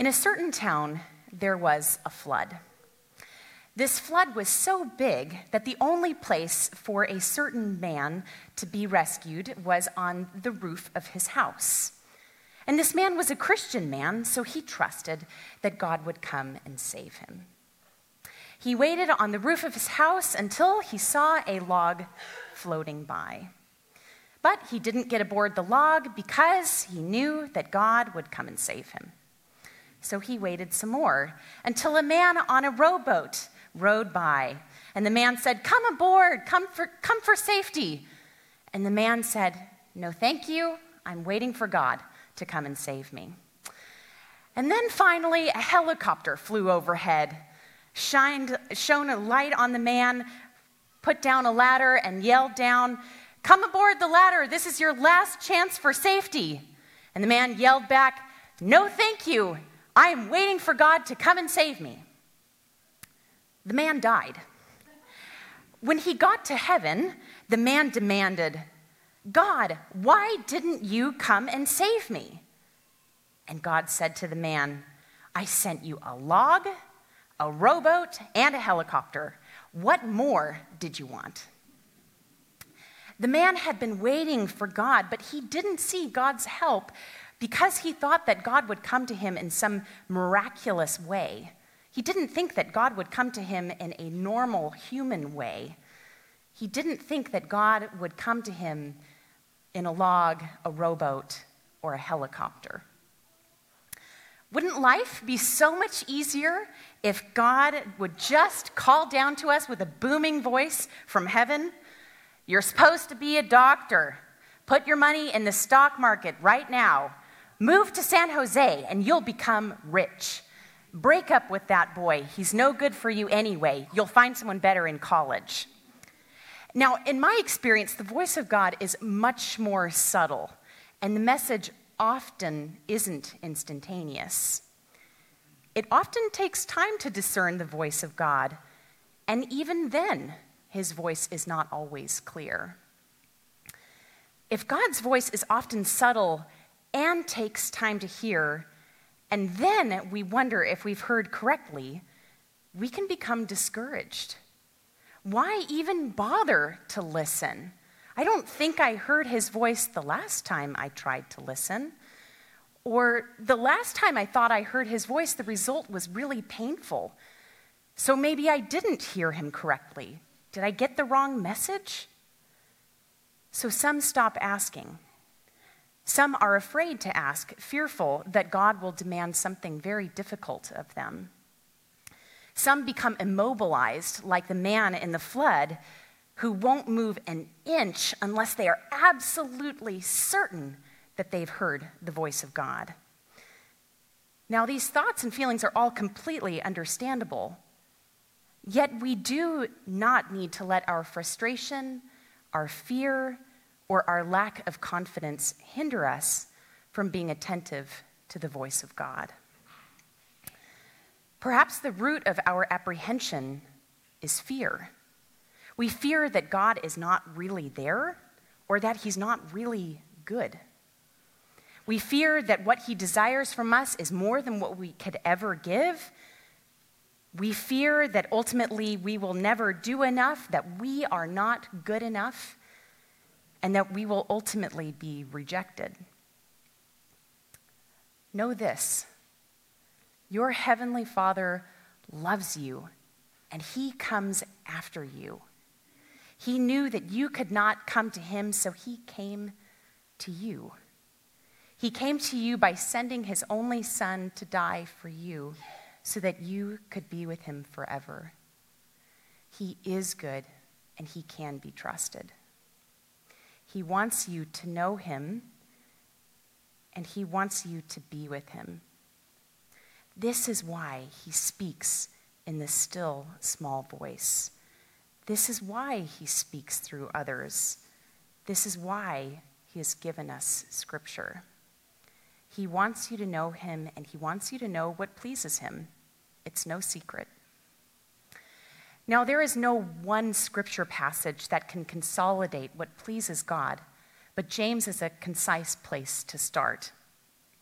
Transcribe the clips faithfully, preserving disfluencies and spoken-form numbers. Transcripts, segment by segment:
In a certain town, there was a flood. This flood was so big that the only place for a certain man to be rescued was on the roof of his house. And this man was a Christian man, so he trusted that God would come and save him. He waited on the roof of his house until he saw a log floating by. But he didn't get aboard the log because he knew that God would come and save him. So he waited some more until a man on a rowboat rowed by. And the man said, "Come aboard, come for, come for safety." And the man said, "No, thank you. I'm waiting for God to come and save me." And then finally, a helicopter flew overhead, shined, shone a light on the man, put down a ladder, and yelled down, "Come aboard the ladder. This is your last chance for safety." And the man yelled back, "No, thank you. I am waiting for God to come and save me." The man died. When he got to heaven, the man demanded, "God, why didn't you come and save me?" And God said to the man, "I sent you a log, a rowboat, and a helicopter. What more did you want?" The man had been waiting for God, but he didn't see God's help because he thought that God would come to him in some miraculous way. He didn't think that God would come to him in a normal human way. He didn't think that God would come to him in a log, a rowboat, or a helicopter. Wouldn't life be so much easier if God would just call down to us with a booming voice from heaven? "You're supposed to be a doctor. Put your money in the stock market right now. Move to San Jose and you'll become rich. Break up with that boy. He's no good for you anyway. You'll find someone better in college." Now, in my experience, the voice of God is much more subtle, and the message often isn't instantaneous. It often takes time to discern the voice of God, and even then, his voice is not always clear. If God's voice is often subtle and takes time to hear, and then we wonder if we've heard correctly, we can become discouraged. Why even bother to listen? I don't think I heard his voice the last time I tried to listen. Or the last time I thought I heard his voice, the result was really painful. So maybe I didn't hear him correctly. Did I get the wrong message? So some stop asking. Some are afraid to ask, fearful that God will demand something very difficult of them. Some become immobilized, like the man in the flood, who won't move an inch unless they are absolutely certain that they've heard the voice of God. Now, these thoughts and feelings are all completely understandable, yet we do not need to let our frustration, our fear, or our lack of confidence hinder us from being attentive to the voice of God. Perhaps the root of our apprehension is fear. We fear that God is not really there, or that he's not really good. We fear that what he desires from us is more than what we could ever give. We fear that ultimately we will never do enough, that we are not good enough, and that we will ultimately be rejected. Know this: your heavenly Father loves you, and he comes after you. He knew that you could not come to him, so he came to you. He came to you by sending his only Son to die for you, so that you could be with him forever. He is good, and he can be trusted. He wants you to know him, and he wants you to be with him. This is why he speaks in this still, small voice. This is why he speaks through others. This is why he has given us Scripture. He wants you to know him, and he wants you to know what pleases him. It's no secret. Now, there is no one Scripture passage that can consolidate what pleases God, but James is a concise place to start.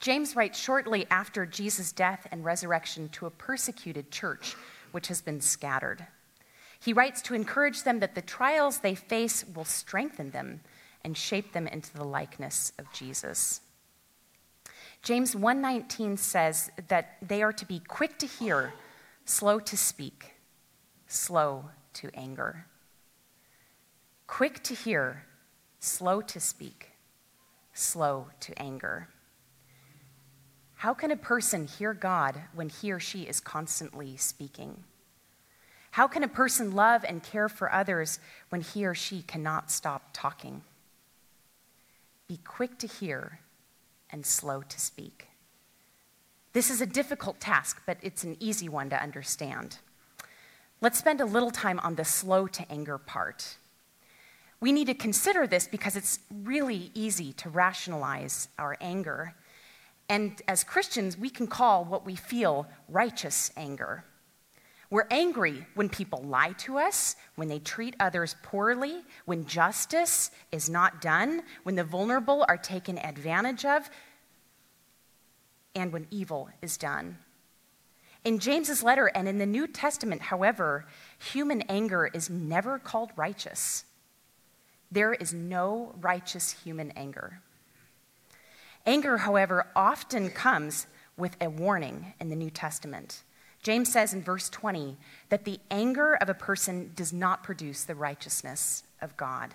James writes shortly after Jesus' death and resurrection to a persecuted church which has been scattered. He writes to encourage them that the trials they face will strengthen them and shape them into the likeness of Jesus. James one nineteen says that they are to be quick to hear, slow to speak, slow to anger. Quick to hear, slow to speak, slow to anger. How can a person hear God when he or she is constantly speaking? How can a person love and care for others when he or she cannot stop talking? Be quick to hear and slow to speak. This is a difficult task, but it's an easy one to understand. Let's spend a little time on the slow to anger part. We need to consider this because it's really easy to rationalize our anger. And as Christians, we can call what we feel righteous anger. We're angry when people lie to us, when they treat others poorly, when justice is not done, when the vulnerable are taken advantage of, and when evil is done. In James's letter and in the New Testament, however, human anger is never called righteous. There is no righteous human anger. Anger, however, often comes with a warning in the New Testament. James says in verse twenty that the anger of a person does not produce the righteousness of God.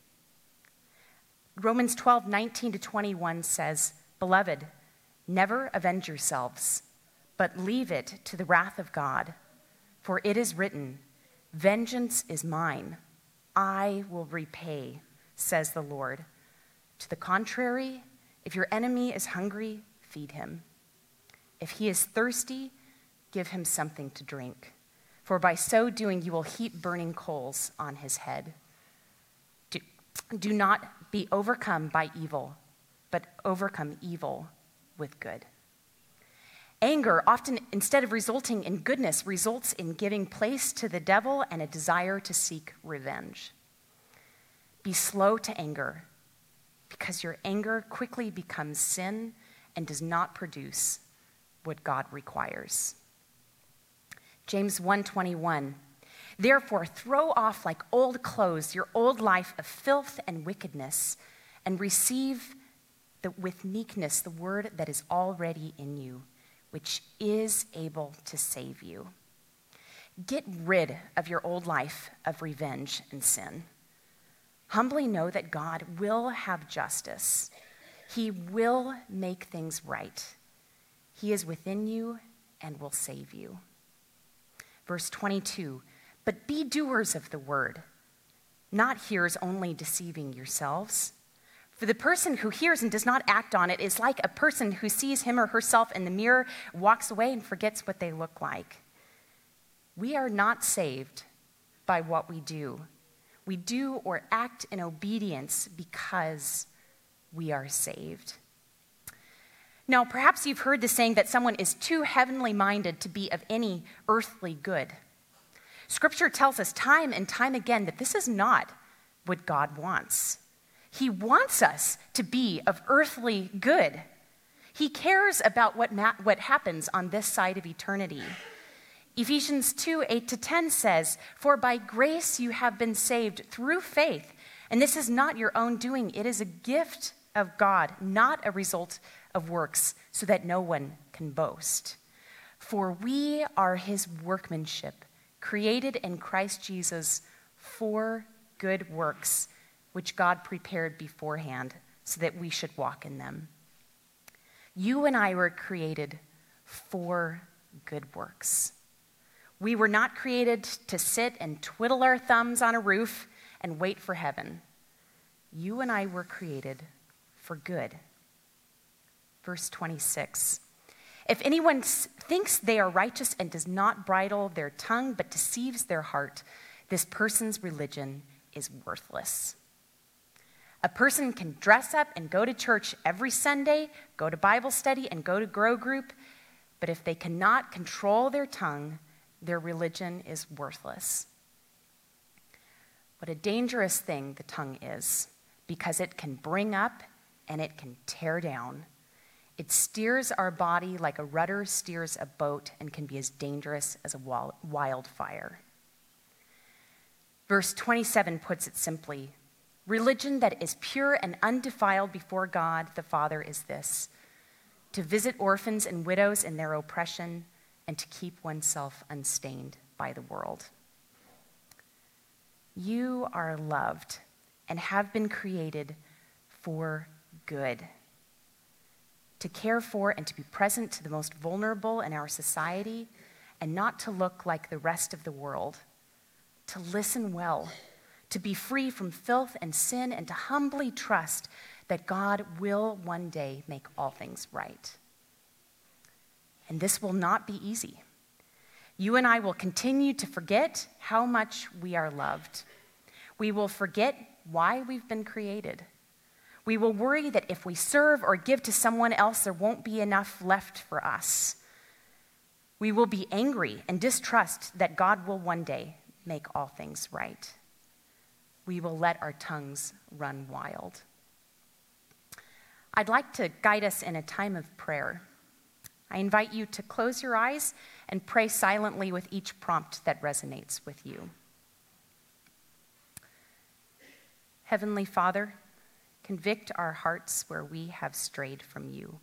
Romans twelve, nineteen to twenty-one says, "Beloved, never avenge yourselves, but leave it to the wrath of God. For it is written, 'Vengeance is mine, I will repay,' says the Lord. To the contrary, if your enemy is hungry, feed him. If he is thirsty, give him something to drink. For by so doing, you will heap burning coals on his head. Do, do not be overcome by evil, but overcome evil with good." Anger, often instead of resulting in goodness, results in giving place to the devil and a desire to seek revenge. Be slow to anger, because your anger quickly becomes sin and does not produce what God requires. James one twenty-one, "Therefore throw off like old clothes your old life of filth and wickedness, and receive the, with meekness the word that is already in you, which is able to save you." Get rid of your old life of revenge and sin. Humbly know that God will have justice. He will make things right. He is within you and will save you. Verse twenty-two, "But be doers of the word, not hearers only, deceiving yourselves. For the person who hears and does not act on it is like a person who sees him or herself in the mirror, walks away, and forgets what they look like." We are not saved by what we do. We do or act in obedience because we are saved. Now, perhaps you've heard the saying that someone is too heavenly minded to be of any earthly good. Scripture tells us time and time again that this is not what God wants. He wants us to be of earthly good. He cares about what, ma- what happens on this side of eternity. Ephesians two, eight to ten says, "For by grace you have been saved through faith, and this is not your own doing. It is a gift of God, not a result of works, so that no one can boast. For we are his workmanship, created in Christ Jesus for good works, which God prepared beforehand so that we should walk in them." You and I were created for good works. We were not created to sit and twiddle our thumbs on a roof and wait for heaven. You and I were created for good. Verse twenty-six, "If anyone thinks they are righteous and does not bridle their tongue but deceives their heart, this person's religion is worthless." A person can dress up and go to church every Sunday, go to Bible study, and go to Grow Group, but if they cannot control their tongue, their religion is worthless. What a dangerous thing the tongue is, because it can bring up and it can tear down. It steers our body like a rudder steers a boat and can be as dangerous as a wildfire. Verse twenty-seven puts it simply, religion that is pure and undefiled before God the Father is this, to visit orphans and widows in their oppression and to keep oneself unstained by the world. You are loved and have been created for good, to care for and to be present to the most vulnerable in our society and not to look like the rest of the world, to listen well, to be free from filth and sin, and to humbly trust that God will one day make all things right. And this will not be easy. You and I will continue to forget how much we are loved. We will forget why we've been created. We will worry that if we serve or give to someone else, there won't be enough left for us. We will be angry and distrust that God will one day make all things right. We will let our tongues run wild. I'd like to guide us in a time of prayer. I invite you to close your eyes and pray silently with each prompt that resonates with you. Heavenly Father, convict our hearts where we have strayed from you.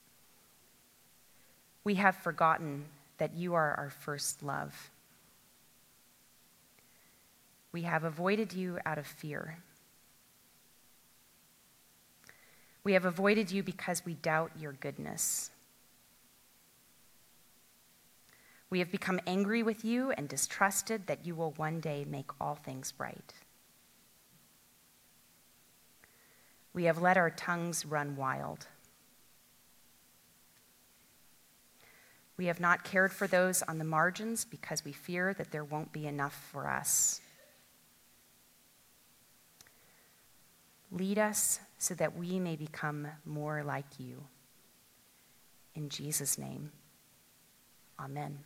We have forgotten that you are our first love. We have avoided you out of fear. We have avoided you because we doubt your goodness. We have become angry with you and distrusted that you will one day make all things right. We have let our tongues run wild. We have not cared for those on the margins because we fear that there won't be enough for us. Lead us so that we may become more like you. In Jesus' name, amen.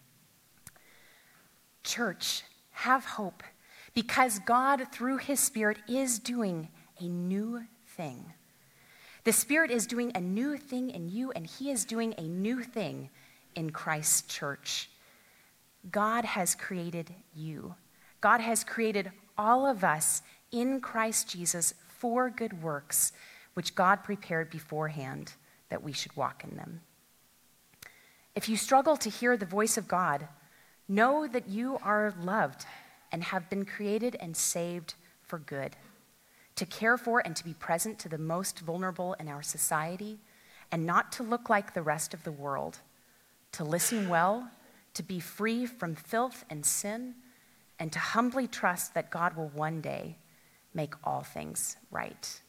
Church, have hope, because God, through his Spirit, is doing a new thing. The Spirit is doing a new thing in you, and he is doing a new thing in Christ's church. God has created you. God has created all of us in Christ Jesus for good works, which God prepared beforehand that we should walk in them. If you struggle to hear the voice of God, know that you are loved and have been created and saved for good, to care for and to be present to the most vulnerable in our society, and not to look like the rest of the world, to listen well, to be free from filth and sin, and to humbly trust that God will one day make all things right.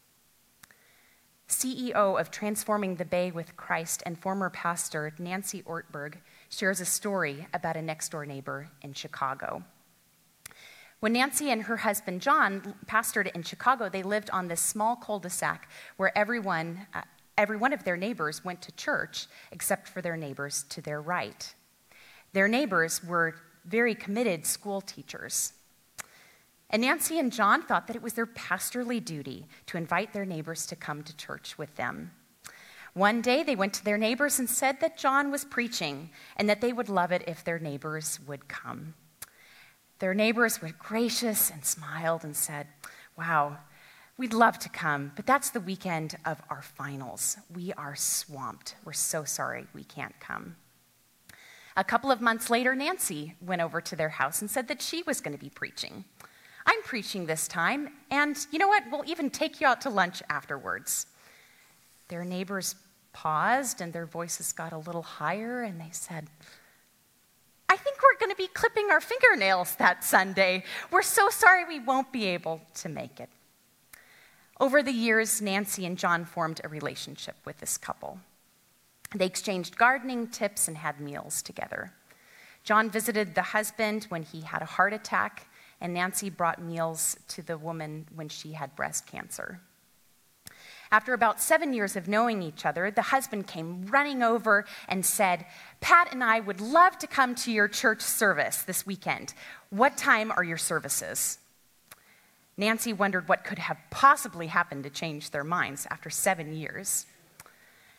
C E O of Transforming the Bay with Christ and former pastor Nancy Ortberg shares a story about a next-door neighbor in Chicago. When Nancy and her husband John pastored in Chicago, they lived on this small cul-de-sac where everyone, uh, every one of their neighbors went to church except for their neighbors to their right. Their neighbors were very committed school teachers. And Nancy and John thought that it was their pastorly duty to invite their neighbors to come to church with them. One day they went to their neighbors and said that John was preaching and that they would love it if their neighbors would come. Their neighbors were gracious and smiled and said, "Wow, we'd love to come, but that's the weekend of our finals. We are swamped. We're so sorry we can't come." A couple of months later, Nancy went over to their house and said that she was going to be preaching. "I'm preaching this time, and you know what? We'll even take you out to lunch afterwards." Their neighbors paused, and their voices got a little higher, and they said, "I think we're going to be clipping our fingernails that Sunday. We're so sorry we won't be able to make it." Over the years, Nancy and John formed a relationship with this couple. They exchanged gardening tips and had meals together. John visited the husband when he had a heart attack, and Nancy brought meals to the woman when she had breast cancer. After about seven years of knowing each other, the husband came running over and said, "Pat and I would love to come to your church service this weekend. What time are your services?" Nancy wondered what could have possibly happened to change their minds after seven years.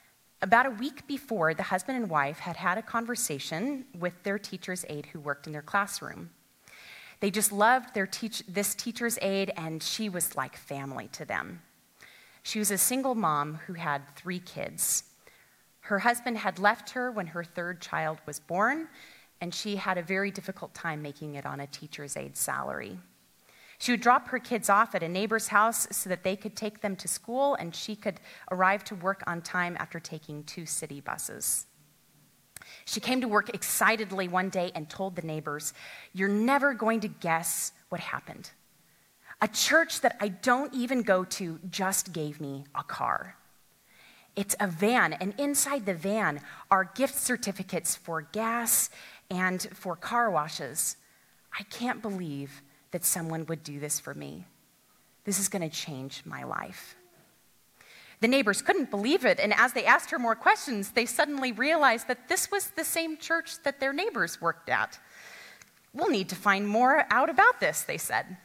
About a week before, the husband and wife had had a conversation with their teacher's aide who worked in their classroom. They just loved their teach- this teacher's aide, and she was like family to them. She was a single mom who had three kids. Her husband had left her when her third child was born, and she had a very difficult time making it on a teacher's aide salary. She would drop her kids off at a neighbor's house so that they could take them to school, and she could arrive to work on time after taking two city buses. She came to work excitedly one day and told the neighbors, "You're never going to guess what happened. A church that I don't even go to just gave me a car. It's a van, and inside the van are gift certificates for gas and for car washes. I can't believe that someone would do this for me. This is going to change my life." The neighbors couldn't believe it, and as they asked her more questions, they suddenly realized that this was the same church that their neighbors worked at. "We'll need to find more out about this," they said.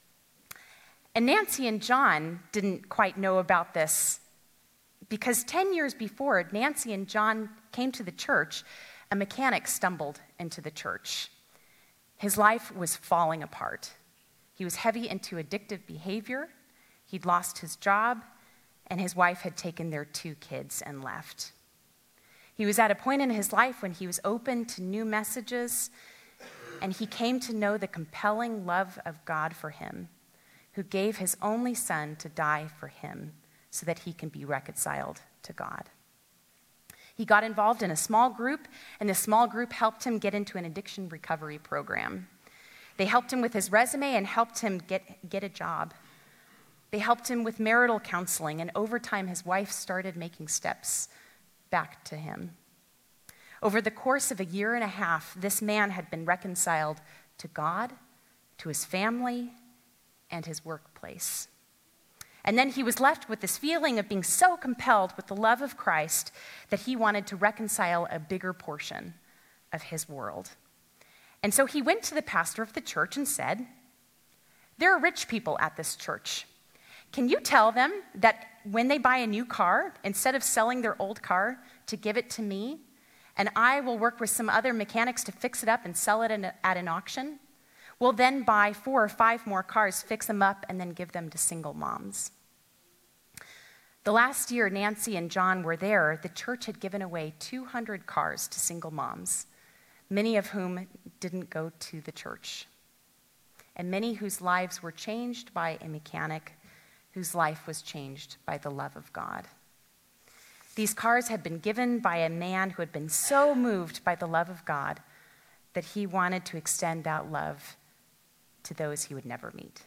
And Nancy and John didn't quite know about this because ten years before Nancy and John came to the church, a mechanic stumbled into the church. His life was falling apart. He was heavy into addictive behavior. He'd lost his job, and his wife had taken their two kids and left. He was at a point in his life when he was open to new messages, and he came to know the compelling love of God for him, who gave his only son to die for him so that he can be reconciled to God. He got involved in a small group, and the small group helped him get into an addiction recovery program. They helped him with his resume and helped him get, get a job. They helped him with marital counseling, and over time, his wife started making steps back to him. Over the course of a year and a half, this man had been reconciled to God, to his family, and his workplace. And then he was left with this feeling of being so compelled with the love of Christ that he wanted to reconcile a bigger portion of his world. And so he went to the pastor of the church and said, "There are rich people at this church. Can you tell them that when they buy a new car, instead of selling their old car, to give it to me, and I will work with some other mechanics to fix it up and sell it in a, at an auction? We'll then buy four or five more cars, fix them up, and then give them to single moms." The last year Nancy and John were there, the church had given away two hundred cars to single moms, many of whom didn't go to the church, and many whose lives were changed by a mechanic whose life was changed by the love of God. These cars had been given by a man who had been so moved by the love of God that he wanted to extend that love to those he would never meet.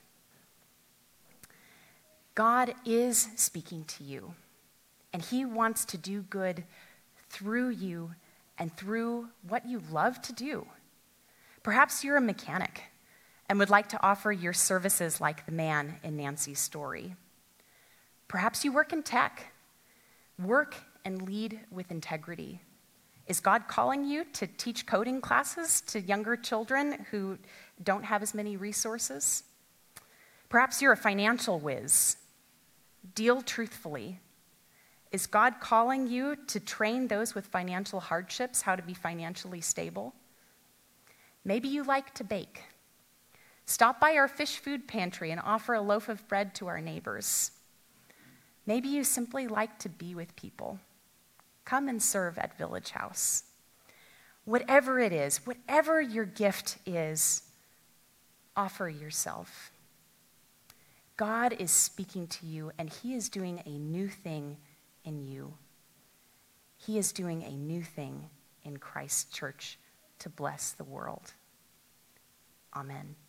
God is speaking to you, and he wants to do good through you and through what you love to do. Perhaps you're a mechanic and would like to offer your services like the man in Nancy's story. Perhaps you work in tech. Work and lead with integrity. Is God calling you to teach coding classes to younger children who don't have as many resources? Perhaps you're a financial whiz. Deal truthfully. Is God calling you to train those with financial hardships how to be financially stable? Maybe you like to bake. Stop by our fish food pantry and offer a loaf of bread to our neighbors. Maybe you simply like to be with people. Come and serve at Village House. Whatever it is, whatever your gift is, offer yourself. God is speaking to you, and he is doing a new thing in you. He is doing a new thing in Christ's church to bless the world. Amen.